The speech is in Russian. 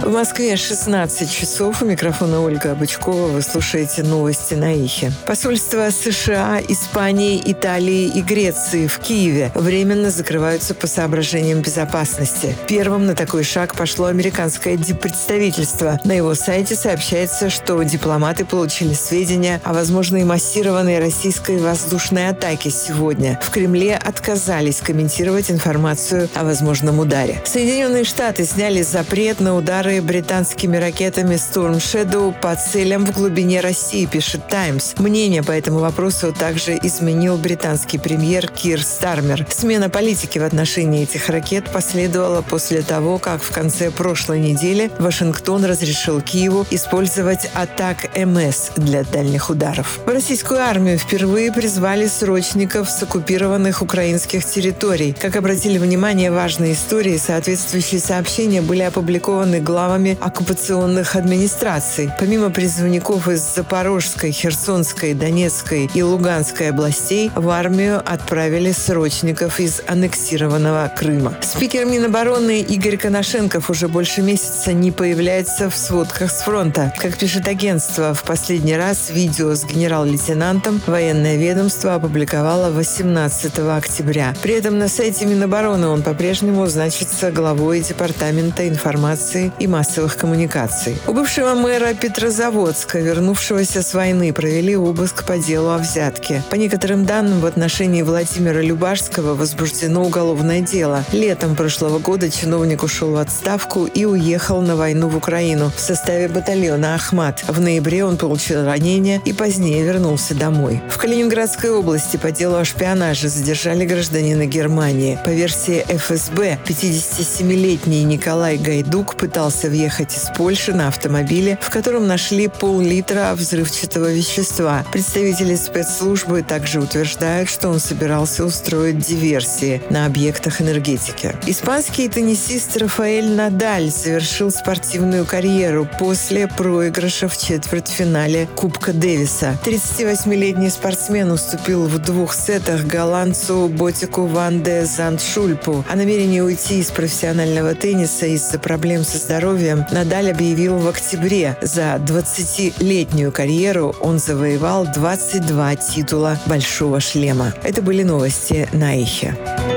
В Москве 16 часов. У микрофона Ольга Бычкова. Вы слушаете новости на Ихе. Посольства США, Испании, Италии и Греции в Киеве временно закрываются по соображениям безопасности. Первым на такой шаг пошло американское диппредставительство. На его сайте сообщается, что дипломаты получили сведения о возможной массированной российской воздушной атаке сегодня. В Кремле отказались комментировать информацию о возможном ударе. Соединенные Штаты сняли запрет на удары британскими ракетами Storm Shadow по целям в глубине России, пишет «Таймс». Мнение по этому вопросу также изменил британский премьер Кир Стармер. Смена политики в отношении этих ракет последовала после того, как в конце прошлой недели Вашингтон разрешил Киеву использовать Атак-МС для дальних ударов. В российскую армию впервые призвали срочников с оккупированных украинских территорий. Как обратили внимание важные истории, соответствующие сообщения были опубликованы главами оккупационных администраций. Помимо призывников из Запорожской, Херсонской, Донецкой и Луганской областей, в армию отправили срочников из аннексированного Крыма. Спикер Минобороны Игорь Конашенков уже больше месяца не появляется в сводках с фронта. Как пишет агентство, в последний раз видео с генерал-лейтенантом военное ведомство опубликовало 18 октября. При этом на сайте Минобороны он по-прежнему значится главой Департамента информации и массовых коммуникаций. У бывшего мэра Петрозаводска, вернувшегося с войны, провели обыск по делу о взятке. По некоторым данным, в отношении Владимира Любашского возбуждено уголовное дело. Летом прошлого года чиновник ушел в отставку и уехал на войну в Украину в составе батальона «Ахмат». В ноябре он получил ранение и позднее вернулся домой. В Калининградской области по делу о шпионаже задержали гражданина Германии. По версии ФСБ, 57-летний Николай Гайдук пытался въехать из Польши на автомобиле, в котором нашли пол-литра взрывчатого вещества. Представители спецслужбы также утверждают, что он собирался устроить диверсии на объектах энергетики. Испанский теннисист Рафаэль Надаль завершил спортивную карьеру после проигрыша в четвертьфинале Кубка Дэвиса. 38-летний спортсмен уступил в 2 сетах голландцу Ботику ван де Зандшульпу. О намерении уйти из профессионального тенниса из-за проблем со здоровьем Надаль объявил в октябре. За 20-летнюю карьеру он завоевал 22 титула «Большого шлема». Это были новости на Ихе.